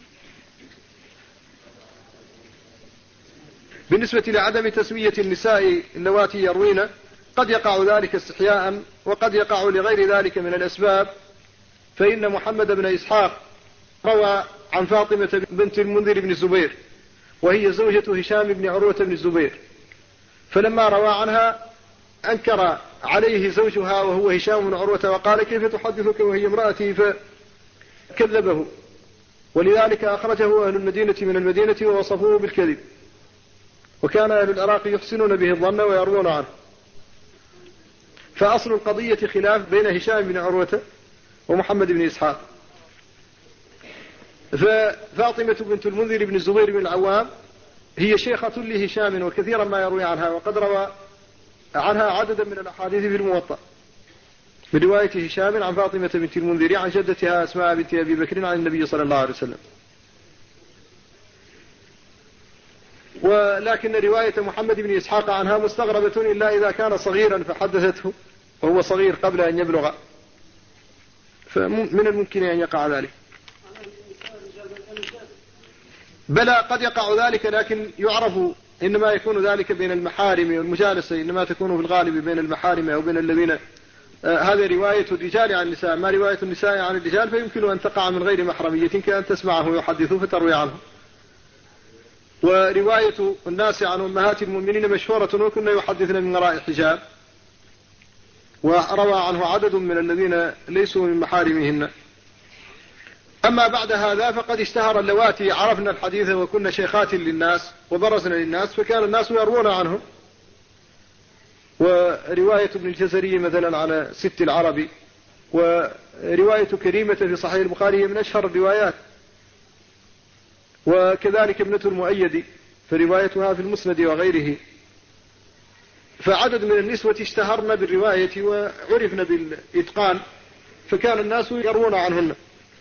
بالنسبة لعدم تسمية النساء اللواتي يروين، قد يقع ذلك استحياء، وقد يقع لغير ذلك من الأسباب، فإن محمد بن إسحاق روى عن فاطمة بنت المنذر بن الزبير، وهي زوجة هشام بن عروة بن الزبير، فلما روى عنها أنكر عليه زوجها وهو هشام بن عروة، وقال: كيف تحدثك وهي امرأتي؟ فكذبه، ولذلك أخرجه أهل المدينة من المدينة ووصفوه بالكذب، وكان أهل العراق يحسنون به الظن ويروون عنه. فأصل القضية خلاف بين هشام بن عروة ومحمد بن إسحاق. ففاطمة بنت المنذر بن الزبير بن العوام هي شيخة لهشام، وكثيرا ما يروي عنها، وقد روى عنها عددا من الأحاديث في الموطأ برواية هشام عن فاطمة بنت المنذر عن جدتها أسماء بنت أبي بكر عن النبي صلى الله عليه وسلم. ولكن رواية محمد بن إسحاق عنها مستغربة إلا إذا كان صغيرا فحدثته وهو صغير قبل أن يبلغ، فمن الممكن أن يقع ذلك. بلى قد يقع ذلك، لكن يعرف إنما يكون ذلك بين المحارم، والمجالسة إنما تكون في الغالب بين المحارم أو بين الذين آه هذا رواية الرجال عن النساء، ما رواية النساء عن الرجال فيمكن أن تقع من غير محرمية، كأن تسمعه يحدث فتروي عنه. ورواية الناس عن أمهات المؤمنين مشهورة، وكنا يحدثنا من وراء حجاب، وروى عنه عدد من الذين ليسوا من محارمهن. أما بعد هذا فقد اشتهر اللواتي عرفنا الحديث وكنا شيخات للناس وبرزنا للناس، فكان الناس يروون عنهم. ورواية ابن الجزري مثلا على ست العربي، ورواية كريمة في صحيح البخاري من أشهر الروايات، وكذلك ابنة المؤيد فروايتها في المسند وغيره. فعدد من النسوة اشتهرن بالرواية وعرفن بالإتقان، فكان الناس يروون عنهن.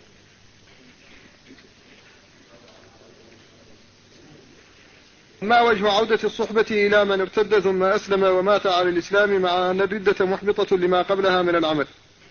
ما وجه عودة الصحبة إلى من ارتد ثم أسلم ومات على الإسلام مع أن الردة محبطة لما قبلها من العمل؟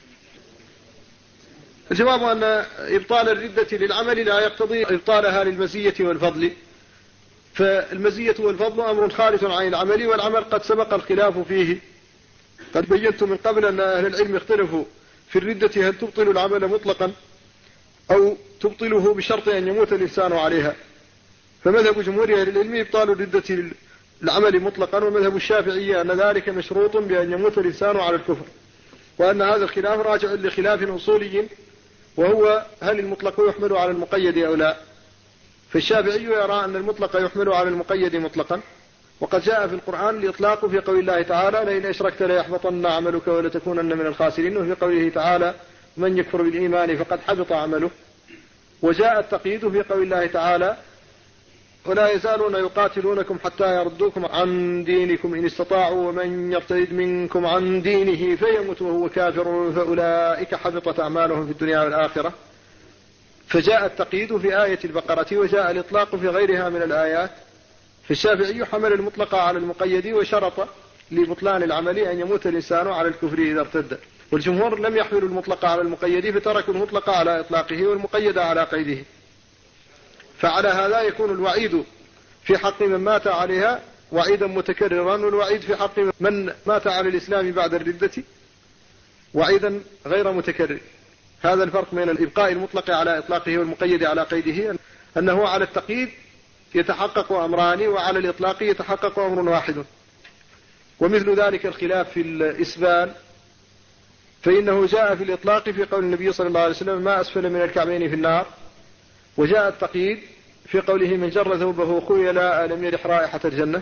الجواب أن إبطال الردة للعمل لا يقتضي إبطالها للمزية والفضل، فالمزية والفضل أمر خارج عن العمل، والعمل قد سبق الخلاف فيه. قد بينت من قبل أن أهل العلم اختلفوا في الردة، هل تبطل العمل مطلقا أو تبطله بشرط أن يموت الإنسان عليها. فمذهب جمهور أهل العلم إبطال الردة للعمل مطلقا، ومذهب الشافعية أن ذلك مشروط بأن يموت الإنسان على الكفر، وأن هذا الخلاف راجع لخلاف أصولي، وهو هل المطلق يحمل على المقيد أو لا. فالشافعي يرى أن المطلق يحمل على المقيد مطلقا، وقد جاء في القرآن الإطلاق في قول الله تعالى: لئن أشركت ليحبطن عملك ولتكونن من الخاسرين، وفي قوله تعالى: من يكفر بالإيمان فقد حبط عمله. وجاء التقييد في قول الله تعالى: ولا يزالون يقاتلونكم حتى يردوكم عن دينكم إن استطاعوا، ومن يرتد منكم عن دينه فيمت وهو كافر فأولئك حبطت أعمالهم في الدنيا والآخرة. فجاء التقييد في آية البقرة، وجاء الإطلاق في غيرها من الآيات. فالشافعي حمل المطلق على المقيد، وشرط لبطلان العمل أن يموت الإنسان على الكفر إذا ارتد. والجمهور لم يحملوا المطلق على المقيد، فتركوا المطلق على إطلاقه والمقيد على قيده. فعلى هذا يكون الوعيد في حق من مات عليها وعيدا متكررا، والوعيد في حق من مات على الإسلام بعد الردة وعيدا غير متكرر. هذا الفرق بين الإبقاء المطلق على إطلاقه والمقيد على قيده، أنه على التقييد يتحقق أمران، وعلى الإطلاق يتحقق أمر واحد. ومثل ذلك الخلاف في الإسبال، فإنه جاء في الإطلاق في قول النبي صلى الله عليه وسلم ما أسفل من الكعبين في النار، وجاء التقييد في قوله من جر ثوبه خيلاء لم يرح رائحة الجنة.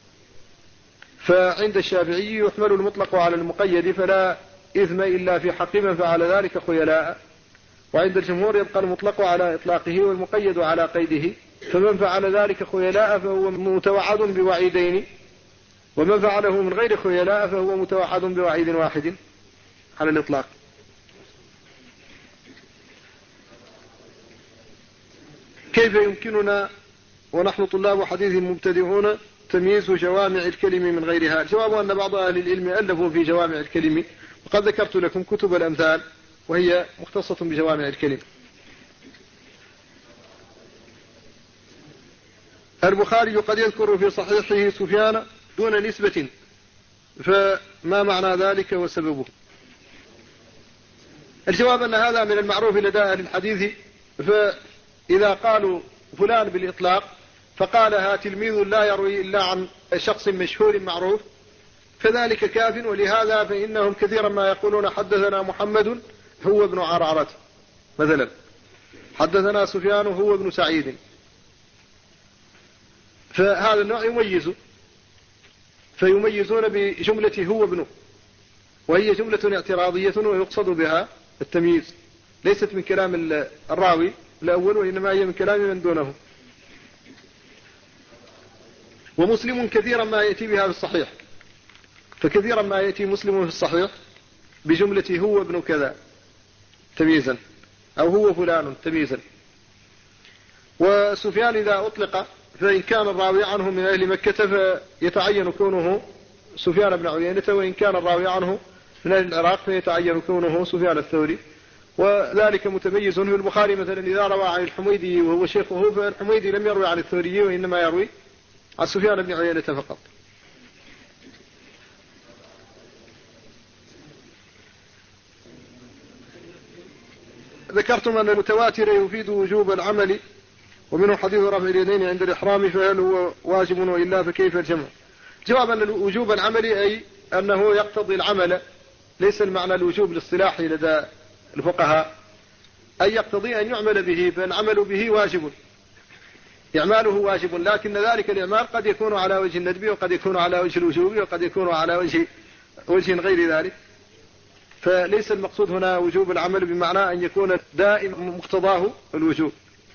فعند الشافعي يحمل المطلق على المقيد فلا إثم إلا في حق من فعل ذلك خيلاء، وعند الجمهور يبقى المطلق على إطلاقه والمقيد على قيده، فمن فعل ذلك خيلاء فهو متوعد بوعيدين، ومن فعله من غير خيلاء فهو متوعد بوعيد واحد على الإطلاق. كيف يمكننا ونحن طلاب حديث مبتدئون تمييز جوامع الكلم من غيرها؟ الجواب أن بعض أهل العلم ألفوا في جوامع الكلم، وقد ذكرت لكم كتب الأمثال وهي مختصة بجوامع الكلم. البخاري قد يذكر في صحيحه سفيان دون نسبة، فما معنى ذلك وسببه؟ الجواب أن هذا من المعروف لدى أهل الحديث، فإذا قالوا فلان بالإطلاق فقالها تلميذ لا يروي إلا عن شخص مشهور معروف فذلك كاف، ولهذا فإنهم كثيرا ما يقولون حدثنا محمد هو ابن عرعرة مثلا، حدثنا سفيان هو ابن سعيد، فهذا النوع يميز، فيميزون بجملة هو ابنه، وهي جملة اعتراضية ويقصد بها التمييز، ليست من كلام الراوي الأول وإنما هي من كلام من دونه. ومسلم كثيرا ما يأتي بها في الصحيح، فكثيرا ما يأتي مسلم في الصحيح بجملة هو ابن كذا تمييزا، أو هو فلان تمييزا. وسفيان إذا أطلق فإن كان الراوي عنه من أهل مكة فيتعين كونه سفيان بن عيينة، وإن كان الراوي عنه من أهل العراق فيتعين كونه سفيان الثوري، وذلك متميز. في البخاري مثلا إذا روى عن الحميدي وهو شيخه فالحميدي لم يروي عن الثوري وإنما يروي عن سفيان بن عيينة فقط. ذكرتم أن المتواتر يفيد وجوب العمل، ومنه حديث رفع اليدين عند الإحرام، فهل هو واجب وإلا فكيف الجمع؟ جواب أن وجوب العمل أي أنه يقتضي العمل، ليس المعنى الوجوب الاصطلاحي لدى الفقهاء، أي يقتضي أن يعمل به، فالعمل به واجب، إعماله واجب، لكن ذلك الإعمال قد يكون على وجه الندب وقد يكون على وجه الوجوب وقد يكون على وجه وجه غير ذلك، فليس المقصود هنا وجوب العمل بمعنى أن يكون دائم مقتضاه الوجوب.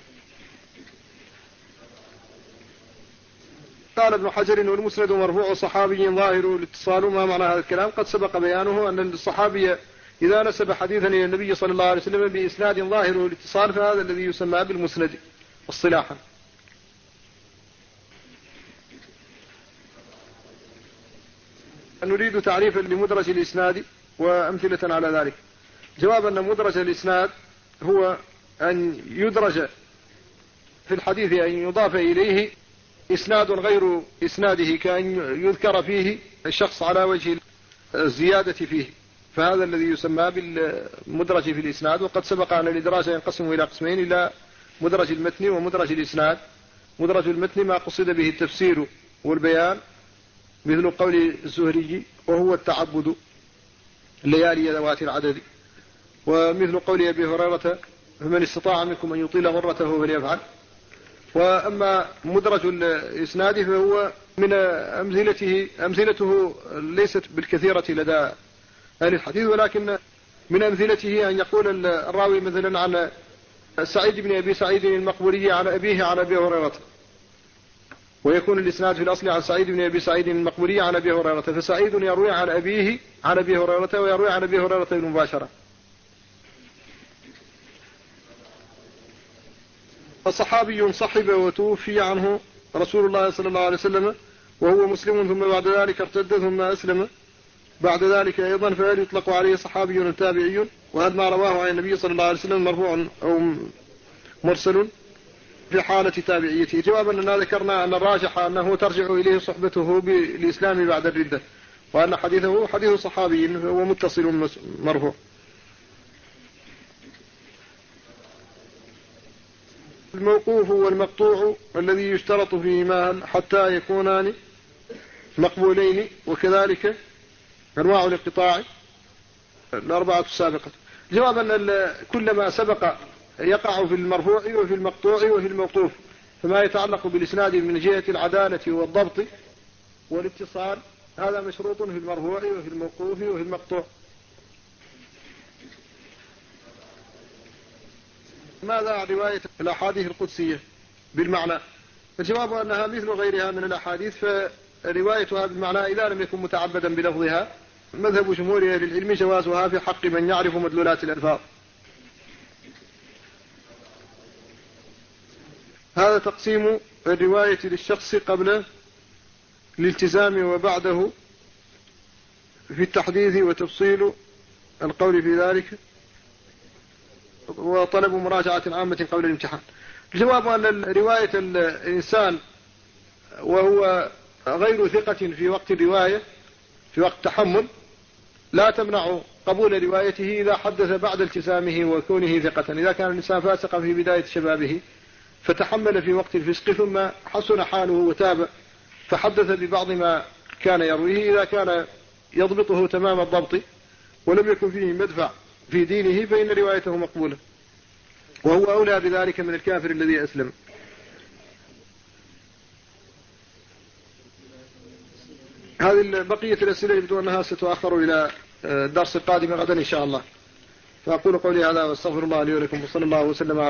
قال ابن حجر والمسند مرفوع صحابي ظاهر الاتصال. ما معنى هذا الكلام؟ قد سبق بيانه أن الصحابي إذا نسب حديثا إلى النبي صلى الله عليه وسلم بإسناد ظاهر الاتصال فهذا الذي يسمى بالمسند اصطلاحا. نريد تعريفا لمدرج الإسناد وأمثلة على ذلك. جواب أن مدرج الإسناد هو أن يدرج في الحديث أن يضاف إليه إسناد غير إسناده، كأن يذكر فيه الشخص على وجه الزيادة فيه، فهذا الذي يسمى بالمدرج في الإسناد. وقد سبق أن الإدراج ينقسم إلى قسمين، إلى مدرج المتن ومدرج الإسناد. مدرج المتن ما قصد به التفسير والبيان، مثل قول الزهري وهو التعبد الليالي ذوات العدد، ومثل قول أبي هريرة فمن استطاع منكم أن يطيل غرته فليفعل. وأما مدرج الإسناد فهو من أمثلته أمثلته ليست بالكثيرة لدى أهل الحديث، ولكن من أمثلته أن يقول الراوي مثلا عن سعيد بن أبي سعيد المقبوري عن أبيه عن أبي هريرة، ويكون الإسناد في الأصل عن سعيد بن أبي سعيد المقبوري عن أبي هريرة، فسعيد يروي عن أبيه عن أبي هريرة ويروي عن أبي هريرة بالمباشرة. فصحابي صحب وتوفي عنه رسول الله صلى الله عليه وسلم وهو مسلم، ثم بعد ذلك ارتد ثم أسلم بعد ذلك أيضا، فهل يطلق عليه صحابي تابعي؟ وهل ما رواه عن النبي صلى الله عليه وسلم مرفوع أو مرسل في حالة تابعيته؟ جواب أننا ذكرنا أن الراجح أنه ترجع إليه صحبته بالإسلام بعد الردة، وأن حديثه حديث صحابي هو متصل مرفوع. الموقوف والمقطوع الذي يشترط فيهما حتى يكونان مقبولين، وكذلك أنواع الانقطاع الأربعة السابقة. جواب أن كل ما سبق يقع في المرفوع وفي المقطوع وفي الموقوف، فما يتعلق بالإسناد من جهة العدالة والضبط والاتصال هذا مشروط في المرفوع وفي الموقوف وفي المقطوع. ماذا عن رواية الأحاديث القدسية بالمعنى؟ الجواب أنها مثل غيرها من الأحاديث، فروايتها بالمعنى إذا لم يكن متعبدا بلفظها مذهب جمهور أهل العلم جوازها في حق من يعرف مدلولات الألفاظ. هذا تقسيم الرواية للشخص قبل الالتزام وبعده في التحديث وتفصيل القول في ذلك، وطلب مراجعة عامة قبل الامتحان. الجواب أن رواية الإنسان وهو غير ثقة في وقت الرواية في وقت التحمل لا تمنع قبول روايته إذا حدث بعد التزامه وكونه ثقة. إذا كان الإنسان فاسقا في بداية شبابه فتحمل في وقت الفسق ثم حسن حاله وتاب فحدث ببعض ما كان يرويه، إذا كان يضبطه تمام الضبط ولم يكن فيه مدفع في دينه فإن روايته مقبولة، وهو أولى بذلك من الكافر الذي أسلم. هذه بقية الأسئلة يبدو أنها ستؤخر إلى الدرس القادم غدا إن شاء الله. فأقول قولي هذا واستغفر الله لي ولكم، وصلى الله وسلم على